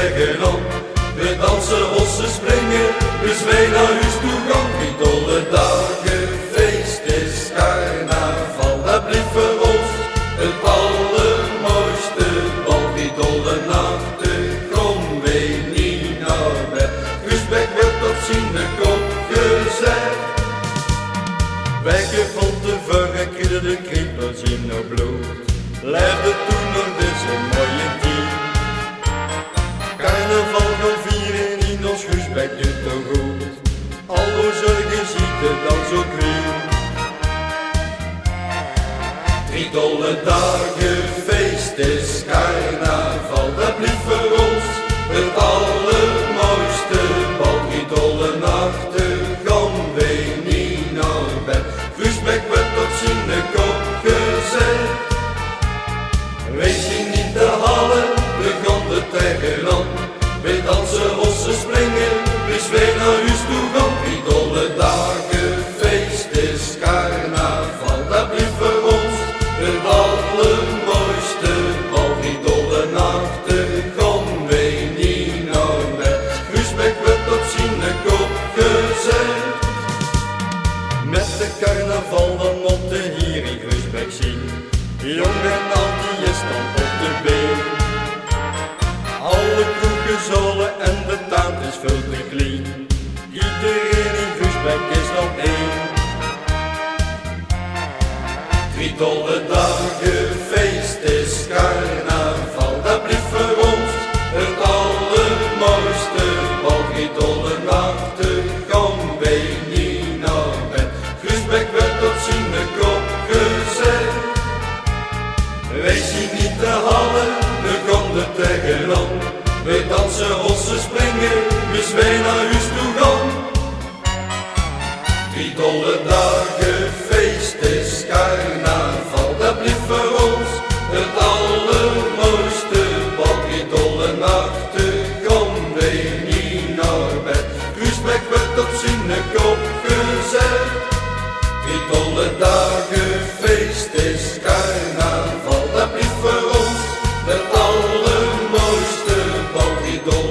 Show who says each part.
Speaker 1: tegenaan. We dansen, hossen, springen, dus wij naar huis toe gaan. Drie dolle dagen, feest is carnaval, dat blijft voor ons het allermooiste bal. Drie dolle nachten, kom wij niet naar bed. Guusbek werd op zijn kop gezet. Wegge van tevoren kregen de kriepels in het bloed. Leefde toen nog deze mooie tijd. Carnaval gaan vieren in ons Guusbek doet toch goed. Alle zorgen ziet het dan zo kwijt. Drie dolle dagen, feest is carnaval, dat blijft voor ons het allermooiste bal. Drie dolle nachten gaan wij niet naar bed. Guusbek werd op zijn kop gezet. Wij zien niet te halen, we gaan er tegenaan. Wij dansen, hossen, springen, dus wij naar huis toe gaan. Drie dolle dagen, feest is carnaval, dat blijft voor ons het allermooiste bal. Drie dolle nachten gaan wij niet naar bed. Guusbek werd op zijn kop gezet. Met de carnaval van Monte hier in Guusbek zien. Jong en oud die is dan op de been. Alle kroegen zullen en de taart is veel te clean. Iedereen in Guusbek is nog één. Drie dolle dagen, feest is carnaval, dat blijft voor ons het allermooiste bal. Drie dolle nachten gaan wij niet naar bed. Guusbek werd op zijn kop gezet. Wij zien niet te halen, we gaan er tegenaan. Wij dansen, hossen, springen, dus wij naar huis toe gaan. Drie dolle dagen, feest is carnaval, dat blijft voor ons het allermooiste bal. Drie dolle nachten gaan wij niet naar bed. Guusbek werd op zijn kop gezet. Drie dolle dagen, feest is carnaval, dat blijft voor ons het allermooiste bal. Drie dolle